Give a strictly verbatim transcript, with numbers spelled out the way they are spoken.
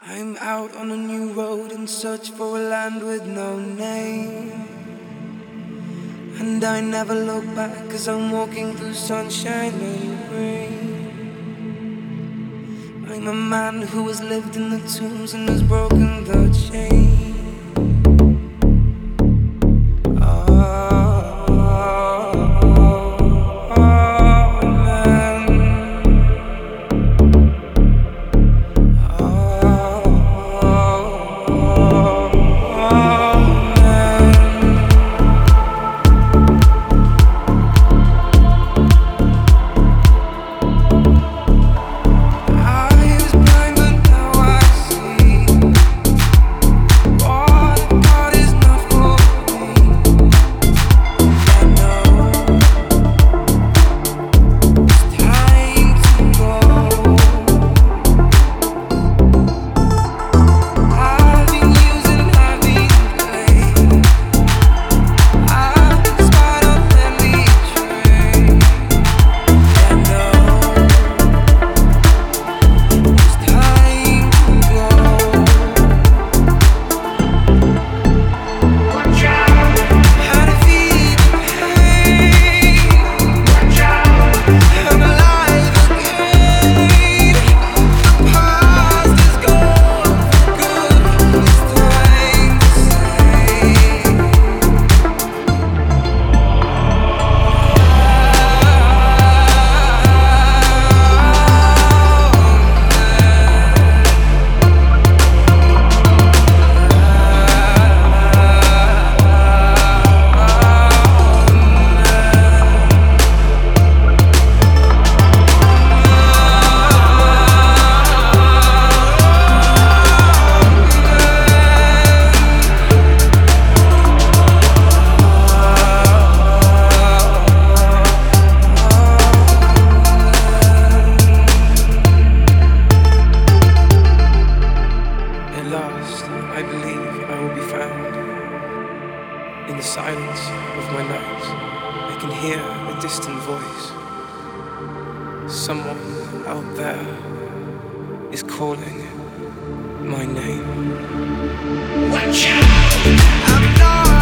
I'm out on a new road in search for a land with no name. And I never look back as I'm walking through sunshine and rain. I'm a man who has lived in the tombs and has broken the chain. I believe I will be found. In the silence of my night, I can hear a distant voice. Someone out there is calling my name. Watch out! I'm not